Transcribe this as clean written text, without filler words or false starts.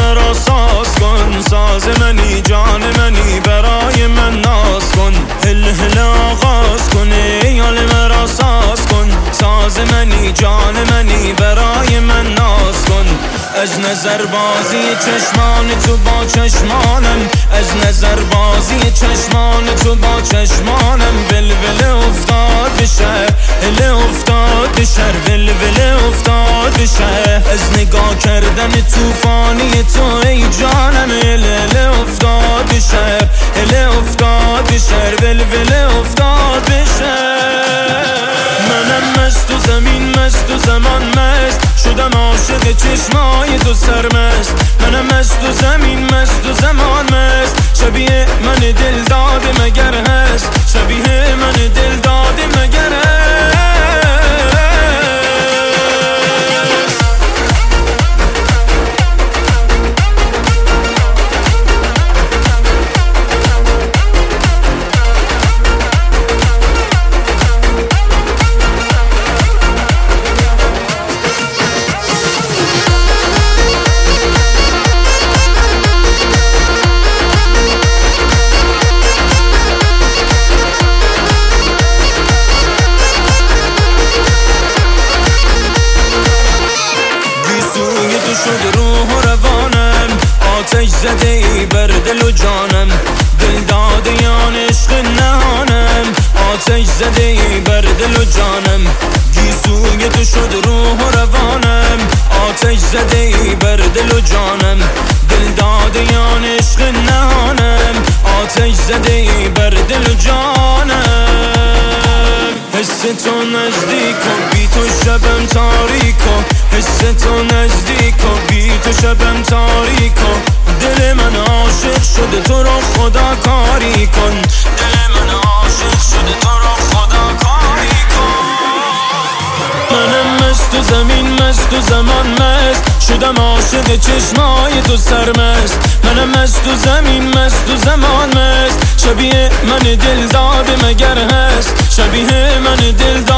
مرا ساز کن، ساز منی جان منی برای من ناز کن. هل هل آغاز کن ای حال مرا ساز کن، ساز منی جان منی برای من ناز کن. از نظر بازی چشمان تو با چشمانم، از نظر بازی چشمان تو با چشمانم. ولوله افتاد به شهر، هله افتاد به شهر، ولوله افتاد به شهر. از نگاه کردن توفانی تو ای جانم، هله افتاد به شهر، هله افتاد به شهر، ولوله افتاد به شهر. منم مست و زمین مست و زمان مست، شدم عاشق چشمای تو سرمست. منم مست و زمین مست و زمان مست، شبیه من دل داده مگر هست، شبیه من دل داده مگر هست. شد روح و روانم، آتش زده ای بر دل و جانم. دل داده یان عشق نهانم، آتش زده ای بر دل و جانم. گیسوی تو شد روح و روانم، آتش زده ای بر دل و جانم. دل داده یان عشق نهانم، آتش زده ای بر دل و جانم. حس تو نزدیک و بی تو شبم تاریک و، حس تو نزدیک و بی تو شبم تاریک و. دل من عاشق شده تو رو خدا کاری کن، دل من عاشق شده تو رو خدا کاری کن. منم مست و زمین مست و زمان مست، شدم عاشق چشمای تو سرمست. منم مست و زمین مست و زمان مست، شبیه من دل داده مگر هست، شبیه من دل داده